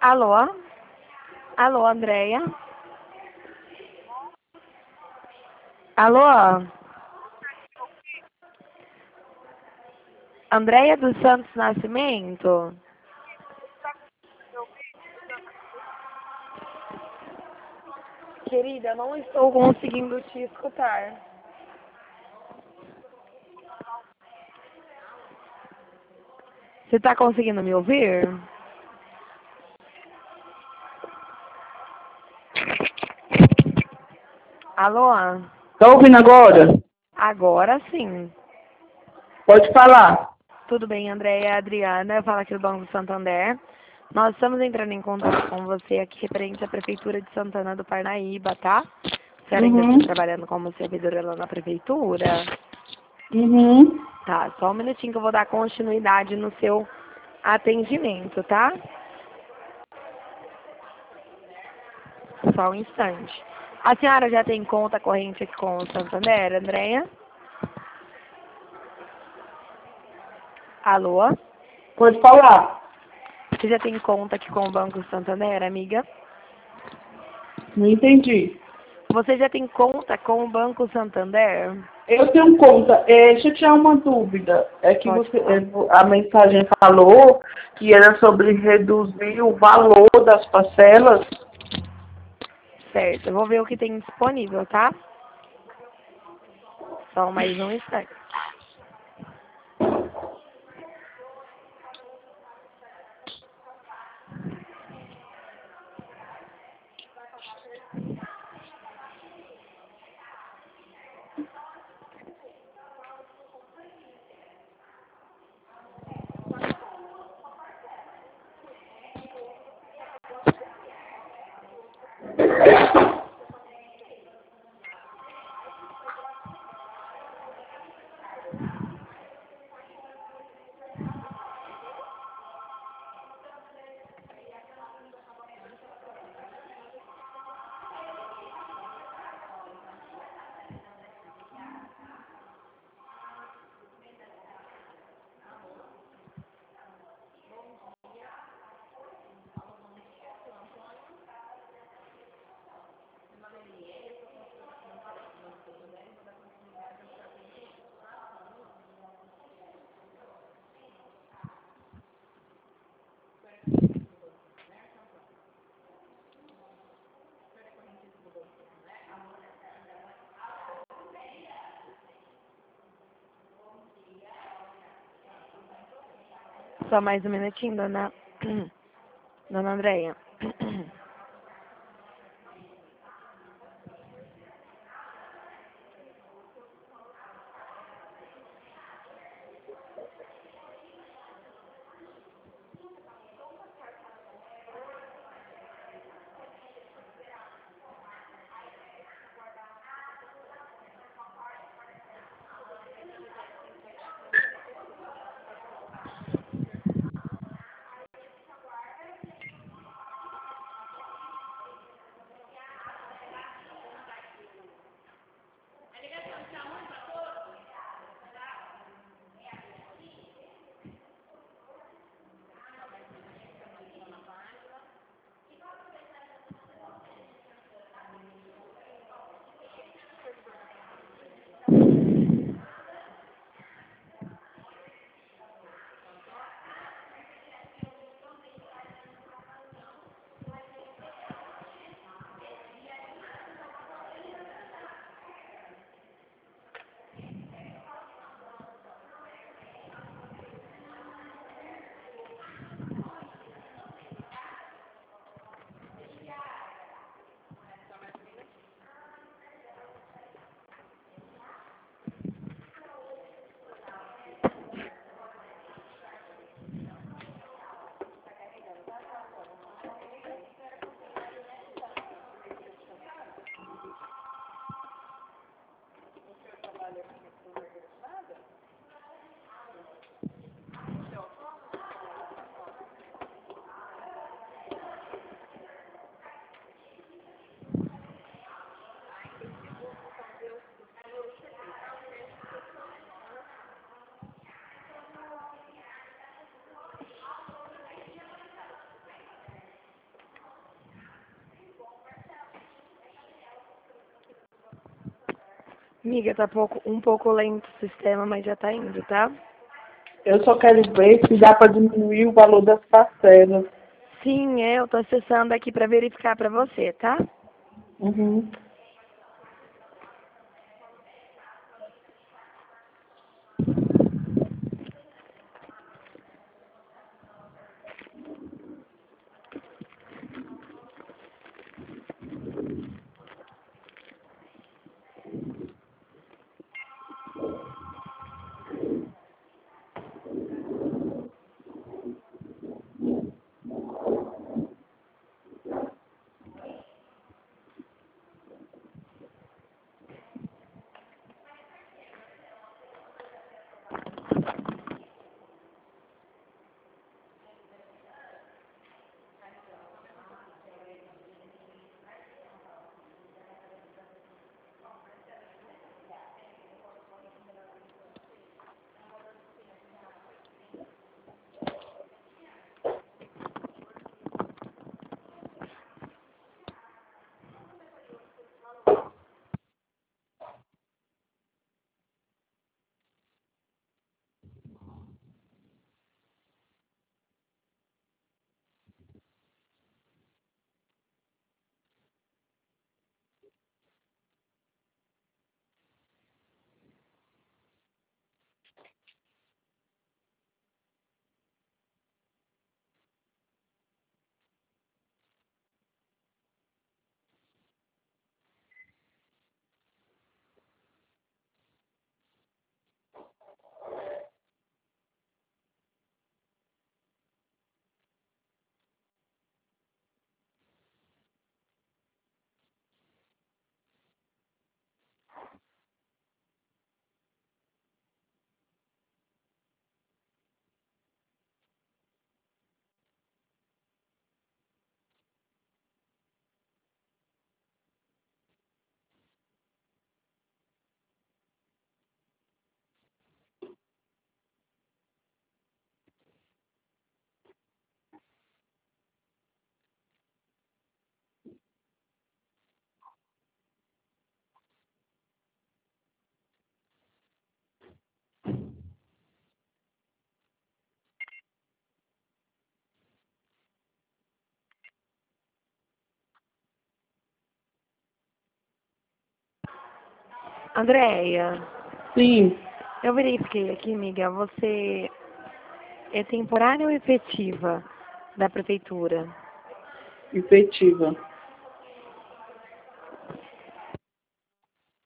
Alô? Alô, Andréia? Alô? Andréia dos Santos Nascimento? Querida, não estou conseguindo te escutar. Você está conseguindo me ouvir? Alô? Tá ouvindo agora? Agora sim. Pode falar. Tudo bem, Andréia, Adriana, fala aqui do Banco Santander. Nós estamos entrando em contato com você aqui referente à Prefeitura de Santana do Parnaíba, tá? A senhora ainda está Uhum. trabalhando como servidora lá na Prefeitura? Uhum. Tá, só um minutinho que eu vou dar continuidade no seu atendimento, tá? Só um instante. A senhora já tem conta corrente aqui com o Santander, Andréia? Alô? Pode falar. Você já tem conta aqui com o Banco Santander, amiga? Não entendi. Você já tem conta com o Banco Santander? Eu tenho conta. Deixa eu tirar uma dúvida. É que Pode falar. a mensagem falou que era sobre reduzir o valor das parcelas. Certo, eu vou ver o que tem disponível, tá? Só mais um instante. Só mais um minutinho, dona Andréia. Miga, tá um pouco lento o sistema, mas já tá indo, tá? Eu só quero ver se dá para diminuir o valor das parcelas. Sim, eu tô acessando aqui pra verificar pra você, tá? Uhum. Andréia, Sim, eu verifiquei aqui, amiga, você é temporária ou efetiva da prefeitura? efetiva.